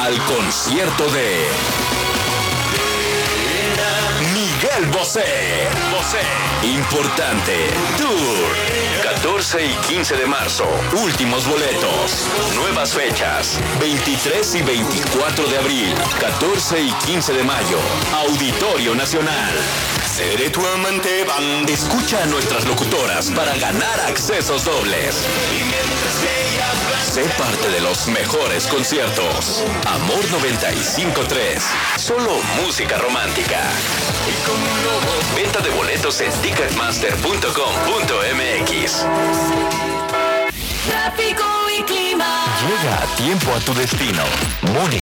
al concierto de Miguel Bosé. Importante Tour. 14 y 15 de marzo. Últimos boletos. Nuevas fechas. 23 y 24 de abril. 14 y 15 de mayo. Auditorio Nacional. Seré tu amante, van. Escucha a nuestras locutoras para ganar accesos dobles. Sé parte de los mejores conciertos. Amor 95.3. Solo música romántica. Venta de boletos en ticketmaster.com.mx. Tráfico y clima. Llega a tiempo a tu destino. Mónica.